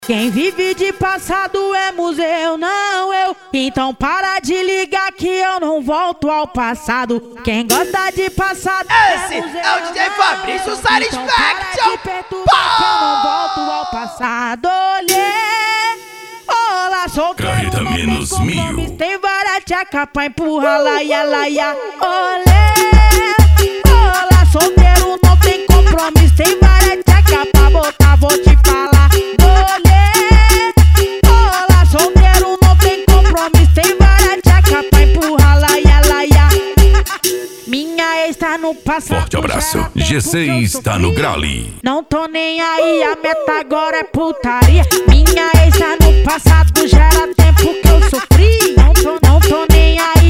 Quem vive de passado é museu, não eu. Então para de ligar que eu não volto ao passado. Quem gosta de passado esse é o DJ Fabrício Satisfaction. Que eu não volto ao passado. Olhei, olá, solteiro, Carreta menos mil. tem várias tchaca pra empurrar, laia, laia. Olhei, olá, solteiro, não tem compromisso. Tem várias tchaca pra botar, vou te falar. Minha ex tá no passado. Forte abraço, G6 está no grale. Não tô nem aí, a meta agora é putaria. Minha ex tá no passado, já era tempo que eu sofri. Não tô nem aí.